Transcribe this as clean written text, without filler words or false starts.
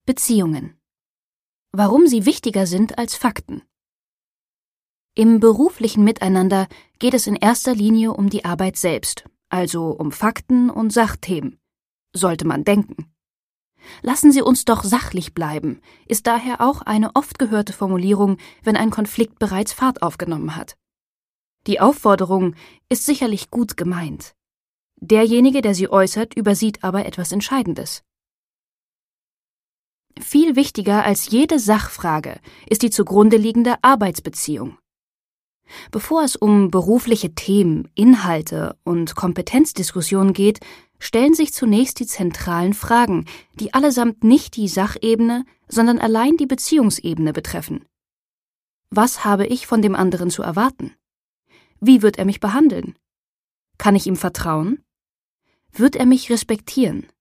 Beziehungen. Warum sie wichtiger sind als Fakten. Im beruflichen Miteinander geht es in erster Linie um die Arbeit selbst, also um Fakten und Sachthemen. Sollte man denken. Lassen Sie uns doch sachlich bleiben, ist daher auch eine oft gehörte Formulierung, wenn ein Konflikt bereits Fahrt aufgenommen hat. Die Aufforderung ist sicherlich gut gemeint. Derjenige, der sie äußert, übersieht aber etwas Entscheidendes. Viel wichtiger als jede Sachfrage ist die zugrunde liegende Arbeitsbeziehung. Bevor es um berufliche Themen, Inhalte und Kompetenzdiskussionen geht, stellen sich zunächst die zentralen Fragen, die allesamt nicht die Sachebene, sondern allein die Beziehungsebene betreffen. Was habe ich von dem anderen zu erwarten? Wie wird er mich behandeln? Kann ich ihm vertrauen? Wird er mich respektieren?